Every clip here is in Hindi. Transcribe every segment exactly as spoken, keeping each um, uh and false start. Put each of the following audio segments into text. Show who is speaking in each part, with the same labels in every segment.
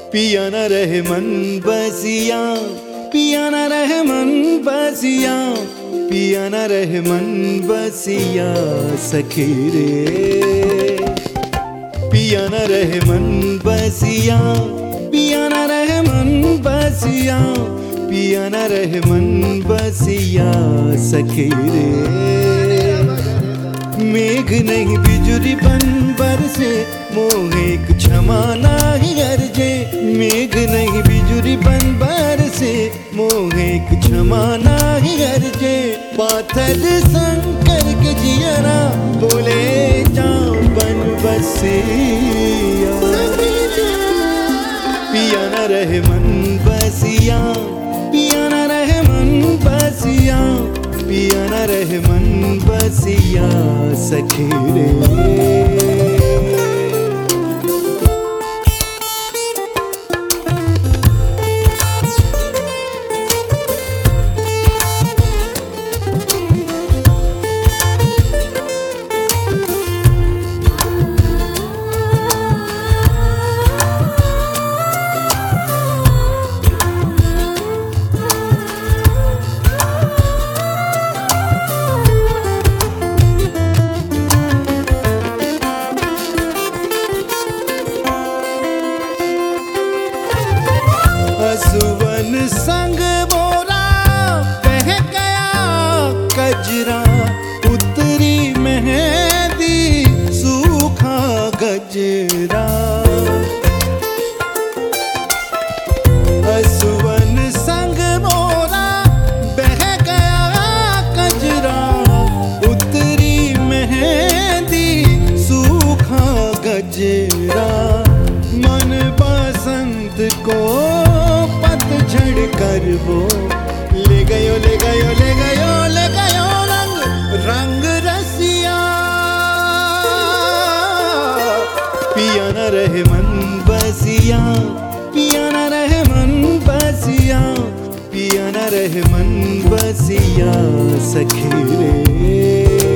Speaker 1: पिया न रहे मन बसिया, पिया न रहे मन बसिया, पिया न रहे मन बसिया सखी रे। पिया न रहे मन बसिया, पिया न रहे मन बसिया, पिया न रहे मन बसिया सखी रे। मेघ नहीं बिजुली बन बरसे, मोहे एक क्षमा नाही गरजे। मेघ नहीं बिजुली बन बरसे, मोहे एक क्षमा नाही गरजे। पाथर शंकर के जियरा, बोले जाओ बन बसिया। पिया न रहे मन बसिया, पिया न रहे मन बसिया, पिया न रहे मन बसिया सखी रे। सुवन संग बोरा बह गया कजरा, उतरी मेहंदी सूखा गजरा। सुवन संग बोरा बह गया कजरा, उतरी मेहंदी सूखा गजरा। मन बसंत को झड़ कर वो ले गयो, ले गयो, ले गयो, ले गयो रंग रंग रसिया। पिया न रहे मन बसिया, पिया न रहे मन बसिया, पिया न रहे मन बसिया सखी रे।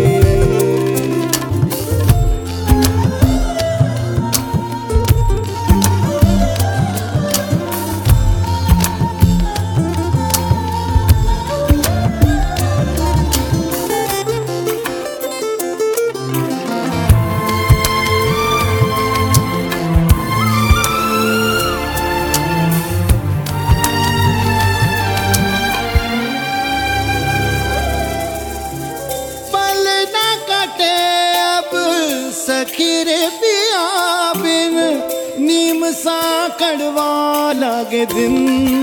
Speaker 1: सखी रे पिया बिन नीम सा कड़वा लागे दिन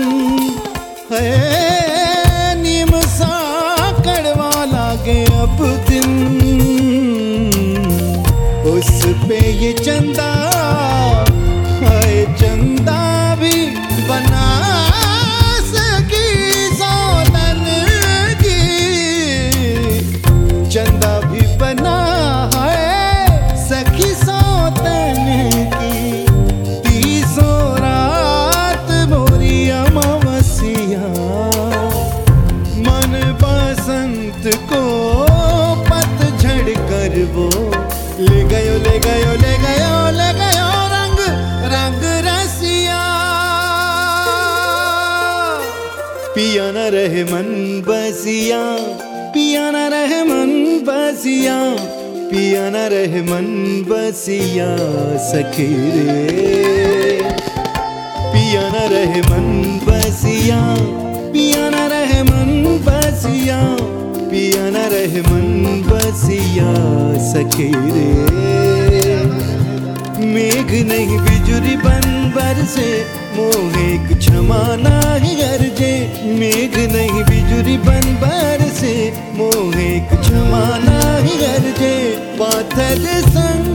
Speaker 1: है, नीम सा कड़वा लागे अब दिन। उस पे ये चंदा है, चंदा भी बना सकी सौतन की, चंदा भी बना सखी सौतन की। तीसों रात मोरी अमावस्या, मन बसंत को पतझड़ कर वो ले गयो, ले गयो, ले गयो, ले गयो रंग रंग रसिया। पिया न रहे मन बसिया, पिया न रहे मन बसिया, पिया न रहे मन बसिया सखी रे। पिया न रहे मन बसिया, पिया न रहे मन बसिया, पिया न रहे मन बसिया सखी रे। मेघ नहीं बिजुली बन बरसे, मोहे एक क्षमा नाही गरजे। मेघ नहीं बिजुली बन बरसे, मोहे एक क्षमा नाही गरजे। पाथर संग